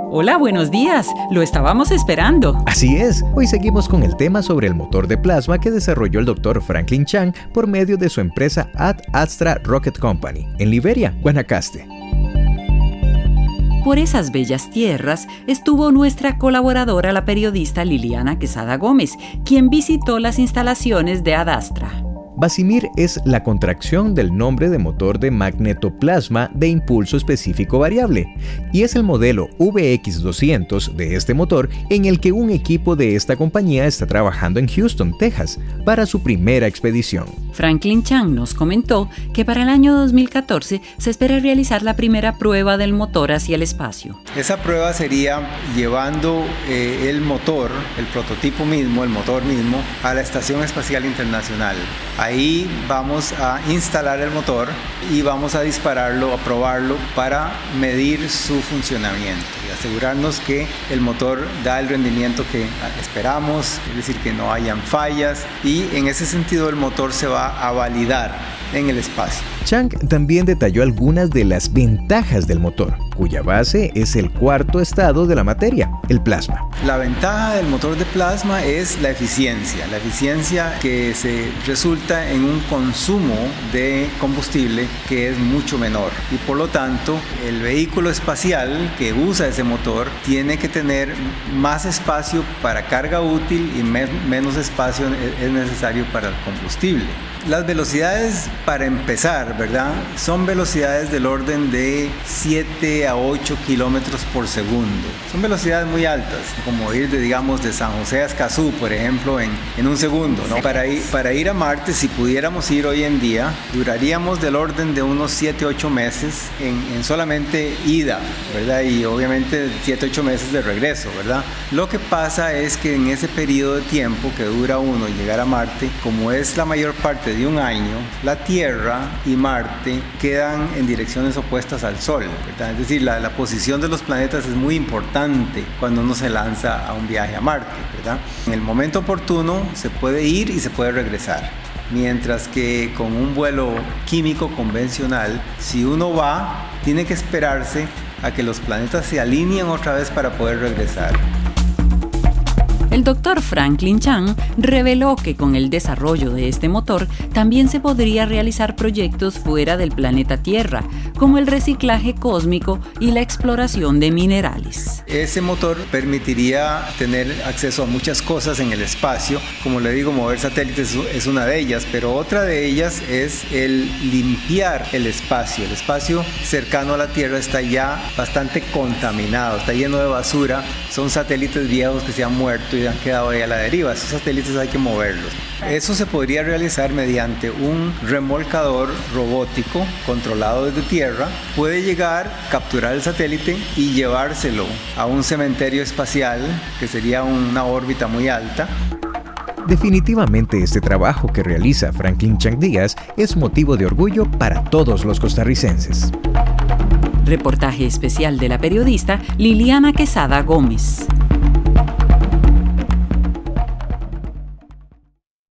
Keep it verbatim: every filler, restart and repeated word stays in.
Hola, buenos días. Lo estábamos esperando. Así es. Hoy seguimos con el tema sobre el motor de plasma que desarrolló el doctor Franklin Chang por medio de su empresa Ad Astra Rocket Company en Liberia, Guanacaste. Por esas bellas tierras estuvo nuestra colaboradora, la periodista Liliana Quesada Gómez, quien visitó las instalaciones de Ad Astra. Basimir es la contracción del nombre de motor de magnetoplasma de impulso específico variable y es el modelo V X doscientos de este motor en el que un equipo de esta compañía está trabajando en Houston, Texas, para su primera expedición. Franklin Chang nos comentó que para el año dos mil catorce se espera realizar la primera prueba del motor hacia el espacio. Esa prueba sería llevando eh, el motor, el prototipo mismo, el motor mismo, a la Estación Espacial Internacional. Ahí vamos a instalar el motor y vamos a dispararlo, a probarlo para medir su funcionamiento y asegurarnos que el motor da el rendimiento que esperamos, es decir, que no hayan fallas, y en ese sentido el motor se va a validar en el espacio. Chang también detalló algunas de las ventajas del motor, cuya base es el cuarto estado de la materia, el plasma. La ventaja del motor de plasma es la eficiencia, la eficiencia que se resulta en un consumo de combustible que es mucho menor y por lo tanto el vehículo espacial que usa ese motor tiene que tener más espacio para carga útil y me- menos espacio es necesario para el combustible. Las velocidades, para empezar, ¿verdad?, son velocidades del orden de siete a ocho kilómetros por segundo. Son velocidades muy altas, como ir de, digamos, de San José a Escazú, por ejemplo, en, en un segundo, ¿no? Para ir, para ir a Marte, si pudiéramos ir hoy en día, duraríamos del orden de unos siete a ocho meses en, en solamente ida, ¿verdad? Y obviamente siete a ocho meses de regreso, ¿verdad? Lo que pasa es que en ese periodo de tiempo que dura uno llegar a Marte, como es la mayor parte de un año, la Tierra y Marte quedan en direcciones opuestas al Sol, ¿verdad? Es decir, la, la posición de los planetas es muy importante cuando uno se lanza a un viaje a Marte, ¿verdad? En el momento oportuno se puede ir y se puede regresar. Mientras que con un vuelo químico convencional, si uno va, tiene que esperarse a que los planetas se alineen otra vez para poder regresar. El doctor Franklin Chang reveló que con el desarrollo de este motor también se podría realizar proyectos fuera del planeta Tierra, como el reciclaje cósmico y la exploración de minerales. Ese motor permitiría tener acceso a muchas cosas en el espacio. Como le digo, mover satélites es una de ellas, pero otra de ellas es el limpiar el espacio. El espacio cercano a la Tierra está ya bastante contaminado, está lleno de basura. Son satélites viejos que se han muerto y han quedado ahí a la deriva. Esos satélites hay que moverlos. Eso se podría realizar mediante un remolcador robótico controlado desde tierra. Puede llegar, capturar el satélite y llevárselo a un cementerio espacial, que sería una órbita muy alta. Definitivamente este trabajo que realiza Franklin Chang Díaz es motivo de orgullo para todos los costarricenses. Reportaje especial de la periodista Liliana Quesada Gómez.